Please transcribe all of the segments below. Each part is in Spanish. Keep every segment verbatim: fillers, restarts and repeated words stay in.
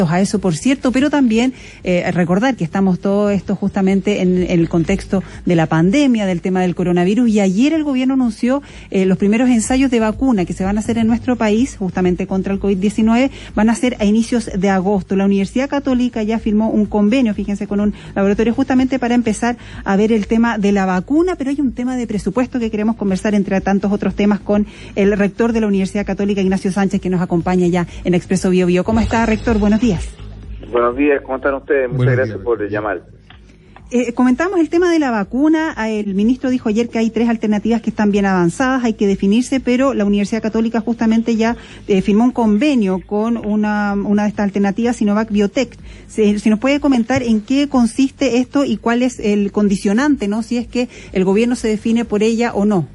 a eso, por cierto, pero también eh, recordar que estamos todo esto justamente en, en el contexto de la pandemia, del tema del coronavirus, y ayer el gobierno anunció eh, los primeros ensayos de vacuna que se van a hacer en nuestro país, justamente contra el COVID diecinueve, van a ser a inicios de agosto. La Universidad Católica ya firmó un convenio, fíjense, con un laboratorio justamente para empezar a ver el tema de la vacuna, pero hay un tema de presupuesto que queremos conversar entre tantos otros temas con el rector de la Universidad Católica, Ignacio Sánchez, que nos acompaña ya en Expreso Bio Bio. ¿Cómo está, rector? Buenos días. Buenos días, ¿cómo están ustedes? Muchas Buenos gracias días. por llamar. Eh, comentamos el tema de la vacuna. El ministro dijo ayer que hay tres alternativas que están bien avanzadas, hay que definirse, pero la Universidad Católica justamente ya eh, firmó un convenio con una, una de estas alternativas, Sinovac Biotech. Si, si nos puede comentar en qué consiste esto y cuál es el condicionante, ¿no? Si es que el gobierno se define por ella o no.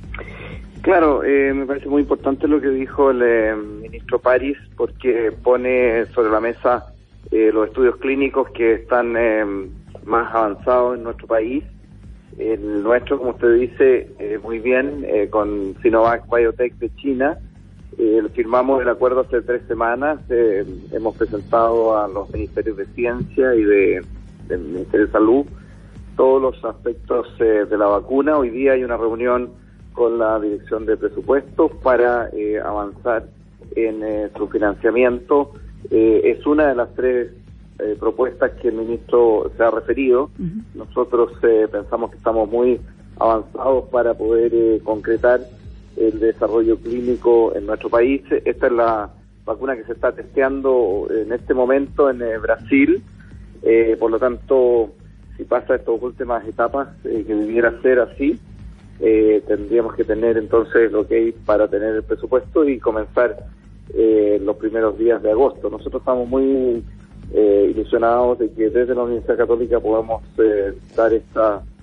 Claro, eh, me parece muy importante lo que dijo el eh, ministro París, porque pone sobre la mesa eh, los estudios clínicos que están eh, más avanzados en nuestro país. El nuestro, como usted dice, eh, muy bien, eh, con Sinovac Biotech de China. Eh, firmamos el acuerdo hace tres semanas. Eh, hemos presentado a los ministerios de Ciencia y de, del Ministerio de Salud todos los aspectos eh, de la vacuna. Hoy día hay una reunión con la Dirección de Presupuestos para eh, avanzar en eh, su financiamiento. Eh, es una de las tres eh, propuestas que el ministro se ha referido. Uh-huh. Nosotros eh, pensamos que estamos muy avanzados para poder eh, concretar el desarrollo clínico en nuestro país. Esta es la vacuna que se está testeando en este momento en eh, Brasil. Eh, por lo tanto, si pasa estas últimas etapas, eh, que debiera ser así, Eh, tendríamos que tener entonces lo que hay para tener el presupuesto y comenzar eh, los primeros días de agosto. Nosotros estamos muy eh, ilusionados de que desde la Universidad Católica podamos eh, dar este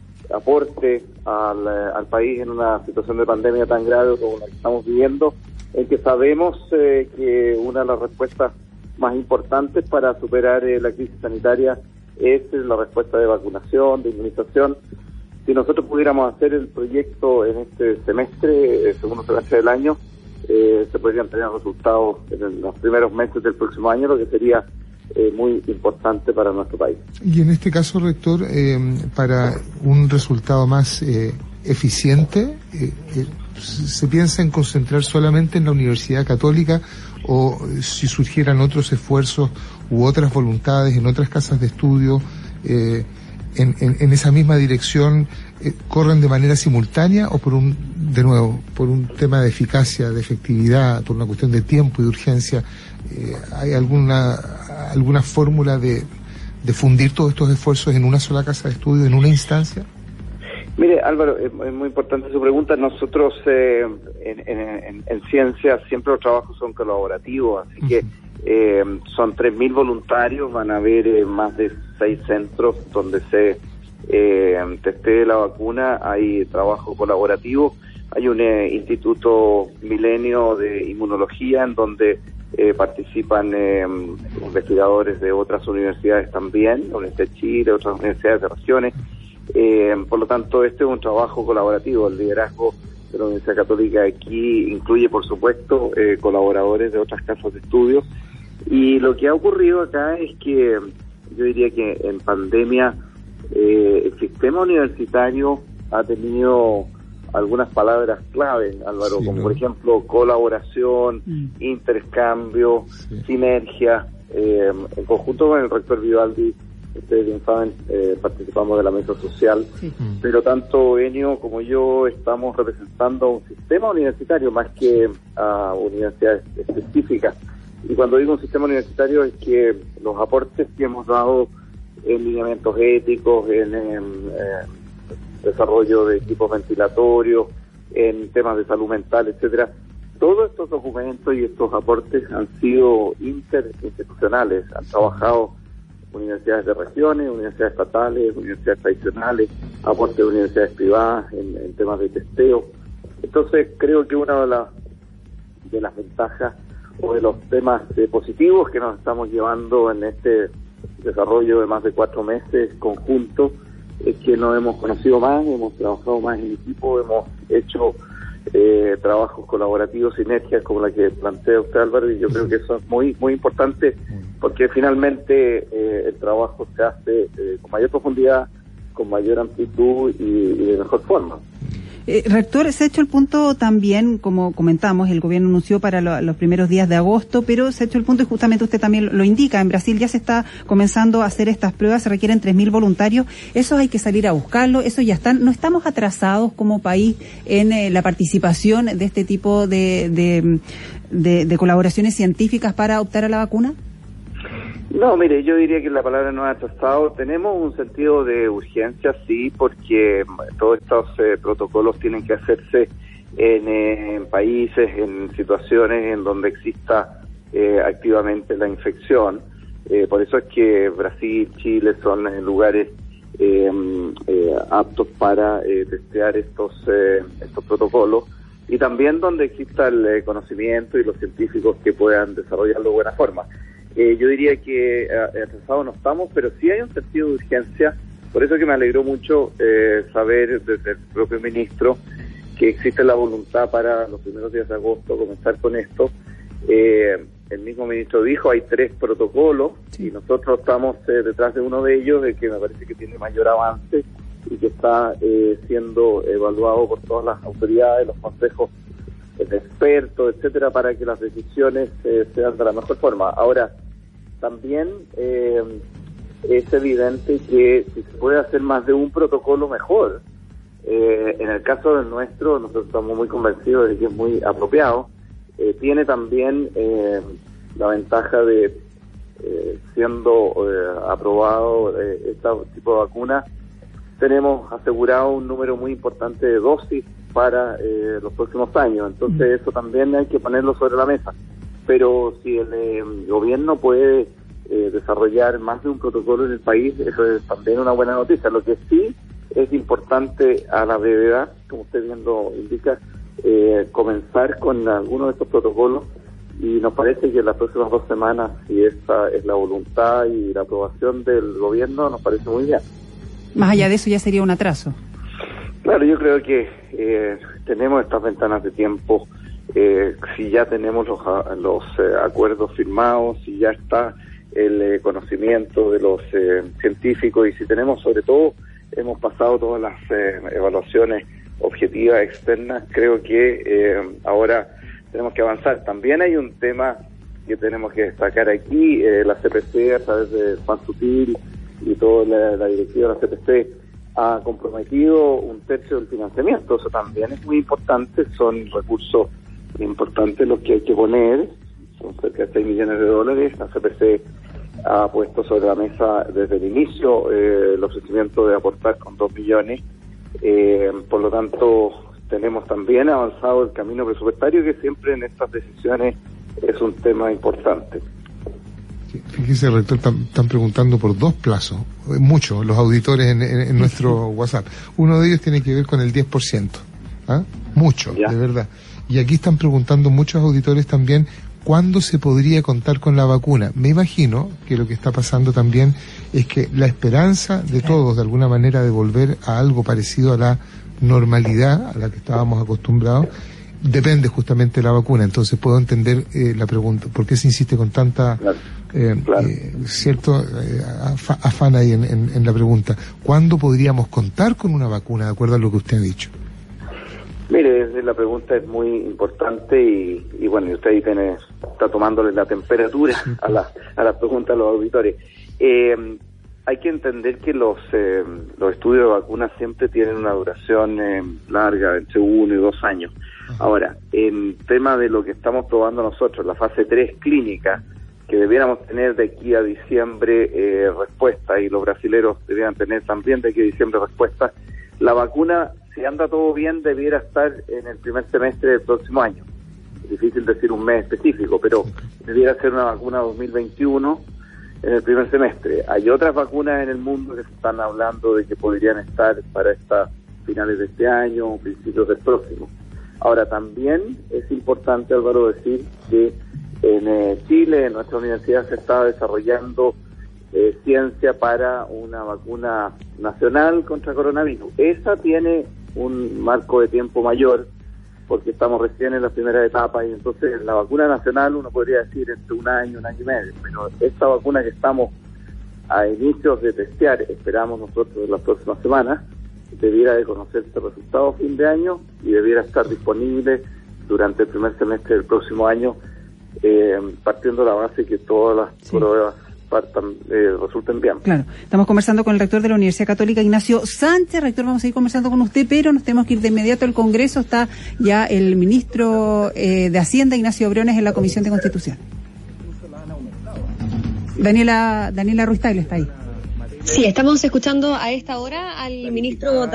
aporte al, al país en una situación de pandemia tan grave como la que estamos viviendo, en que sabemos eh, que una de las respuestas más importantes para superar eh, la crisis sanitaria es la respuesta de vacunación, de inmunización. Si nosotros pudiéramos hacer el proyecto en este semestre, el segundo semestre del año, eh, se podrían tener resultados en los primeros meses del próximo año, lo que sería eh, muy importante para nuestro país. Y en este caso, rector, eh, para un resultado más eh, eficiente, eh, eh, ¿se piensa en concentrar solamente en la Universidad Católica o si surgieran otros esfuerzos u otras voluntades en otras casas de estudio, eh, En, en, en esa misma dirección, eh, corren de manera simultánea o por un, de nuevo, por un tema de eficacia, de efectividad, por una cuestión de tiempo y de urgencia? Eh, ¿Hay alguna alguna fórmula de, de fundir todos estos esfuerzos en una sola casa de estudio, en una instancia? Mire, Álvaro, es, es muy importante su pregunta. Nosotros eh, en, en, en ciencia siempre los trabajos son colaborativos, así uh-huh. que eh, son tres mil voluntarios, van a haber eh, más de seis centros donde se eh, testee la vacuna, hay trabajo colaborativo, hay un eh, instituto milenio de inmunología en donde eh, participan eh, investigadores de otras universidades también, la Universidad de Chile, otras universidades de regiones. Eh, por lo tanto, este es un trabajo colaborativo. El liderazgo de la Universidad Católica aquí incluye, por supuesto, eh, colaboradores de otras casas de estudios. Y lo que ha ocurrido acá es que yo diría que en pandemia eh, el sistema universitario ha tenido algunas palabras clave, Álvaro, sí, como ¿no? por ejemplo colaboración, mm. intercambio, sí. sinergia. Eh, en conjunto con el rector Vivaldi, ustedes bien saben, eh, participamos de la mesa social, sí. mm. pero tanto Enio como yo estamos representando un sistema universitario más que a uh, universidades específicas. Y cuando digo un sistema universitario es que los aportes que hemos dado en lineamientos éticos, en, en, en desarrollo de equipos ventilatorios, en temas de salud mental, etcétera, todos estos documentos y estos aportes han sido interinstitucionales, han trabajado universidades de regiones, universidades estatales, universidades tradicionales, aportes de universidades privadas en, en temas de testeo. Entonces creo que una de las de las ventajas o de los temas eh, positivos que nos estamos llevando en este desarrollo de más de cuatro meses conjunto es que nos hemos conocido más, hemos trabajado más en equipo, hemos hecho eh, trabajos colaborativos, sinergias como la que plantea usted, Álvaro, y yo creo que eso es muy muy importante porque finalmente eh, el trabajo se hace eh, con mayor profundidad, con mayor amplitud y, y de mejor forma. Eh, rector, se ha hecho el punto también, como comentamos, el gobierno anunció para lo, los primeros días de agosto, pero se ha hecho el punto y justamente usted también lo indica, en Brasil ya se está comenzando a hacer estas pruebas, se requieren tres mil voluntarios, eso hay que salir a buscarlo, eso ya están, no estamos atrasados como país en eh, la participación de este tipo de, de, de, de colaboraciones científicas para optar a la vacuna. No, mire, yo diría que la palabra no ha atrasado. Tenemos un sentido de urgencia, sí, porque todos estos eh, protocolos tienen que hacerse en, eh, en países, en situaciones en donde exista eh, activamente la infección. Eh, por eso es que Brasil, Chile son eh, lugares eh, eh, aptos para eh, testear estos, eh, estos protocolos, y también donde exista el eh, conocimiento y los científicos que puedan desarrollarlo de buena forma. Eh, yo diría que atrasados no estamos, pero sí hay un sentido de urgencia. Por eso que me alegró mucho eh, saber desde el propio ministro que existe la voluntad para los primeros días de agosto comenzar con esto. Eh, el mismo ministro dijo, hay tres protocolos, sí, y nosotros estamos eh, detrás de uno de ellos, de que me parece que tiene mayor avance y que está eh, siendo evaluado por todas las autoridades, los consejos de expertos, etcétera, para que las decisiones eh, sean de la mejor forma. Ahora, también eh, es evidente que si se puede hacer más de un protocolo, mejor. Eh, en el caso del nuestro, nosotros estamos muy convencidos de que es muy apropiado. Eh, tiene también eh, la ventaja de, eh, siendo eh, aprobado eh, este tipo de vacuna, tenemos asegurado un número muy importante de dosis para eh, los próximos años. Entonces eso también hay que ponerlo sobre la mesa. Pero si el eh, gobierno puede eh, desarrollar más de un protocolo en el país, eso es también una buena noticia. Lo que sí es importante a la brevedad, como usted bien lo indica, eh, comenzar con algunos de estos protocolos, y nos parece que en las próximas dos semanas, si esa es la voluntad y la aprobación del gobierno, nos parece muy bien. Más allá de eso ya sería un atraso. Claro, yo creo que eh, tenemos estas ventanas de tiempo. Eh, si ya tenemos los, los eh, acuerdos firmados, si ya está el eh, conocimiento de los eh, científicos, y si tenemos, sobre todo, hemos pasado todas las eh, evaluaciones objetivas externas, creo que eh, ahora tenemos que avanzar. También hay un tema que tenemos que destacar aquí, eh, la C P C, a través de Juan Sutil y toda la, la directiva de la C P C, ha comprometido un tercio del financiamiento. Eso también es muy importante, son recursos importantes los que hay que poner, son cerca de seis millones de dólares. La C P C ha puesto sobre la mesa desde el inicio eh, el ofrecimiento de aportar con dos millones, eh, por lo tanto tenemos también avanzado el camino presupuestario, que siempre en estas decisiones es un tema importante. Fíjese, rector, están preguntando por dos plazos, mucho, los auditores en, en, en nuestro WhatsApp. Uno de ellos tiene que ver con el diez por ciento, ¿ah? Mucho, ya, de verdad. Y aquí están preguntando muchos auditores también, ¿cuándo se podría contar con la vacuna? Me imagino que lo que está pasando también es que la esperanza de todos, de alguna manera, de volver a algo parecido a la normalidad a la que estábamos acostumbrados, depende justamente de la vacuna. Entonces puedo entender eh, la pregunta, ¿por qué se insiste con tanta eh, claro. eh, cierto eh, af- afán ahí en, en, en la pregunta? ¿Cuándo podríamos contar con una vacuna, de acuerdo a lo que usted ha dicho? Mire, la pregunta es muy importante y, y bueno, y usted ahí tiene, está tomándole la temperatura a la, a la pregunta de los auditores. Eh, hay que entender que los eh, los estudios de vacunas siempre tienen una duración eh, larga, entre uno y dos años. Ahora, en tema de lo que estamos probando nosotros, la fase tres clínica, que debiéramos tener de aquí a diciembre eh, respuesta, y los brasileros debieran tener también de aquí a diciembre respuesta, la vacuna, si anda todo bien, debiera estar en el primer semestre del próximo año. Es difícil decir un mes específico, pero debiera ser una vacuna dos mil veintiuno en el primer semestre. Hay otras vacunas en el mundo que se están hablando de que podrían estar para estas finales de este año o principios del próximo. Ahora, también es importante, Álvaro, decir que en eh, Chile, en nuestra universidad, se está desarrollando eh, ciencia para una vacuna nacional contra coronavirus. Esa tiene un marco de tiempo mayor, porque estamos recién en la primera etapa y entonces la vacuna nacional uno podría decir entre un año, un año y medio, pero esta vacuna que estamos a inicios de testear, esperamos nosotros en las próximas semanas, debiera de conocerse resultado a fin de año y debiera estar disponible durante el primer semestre del próximo año, eh, partiendo de la base que todas las sí. pruebas partan, eh, resulten bien. Claro, estamos conversando con el rector de la Universidad Católica, Ignacio Sánchez. Rector, vamos a ir conversando con usted, pero nos tenemos que ir de inmediato al Congreso. Está ya el ministro eh, de Hacienda, Ignacio Briones, en la Comisión de Constitución. Daniela, Daniela Ruiz Tagle está ahí. Sí, estamos escuchando a esta hora al ministro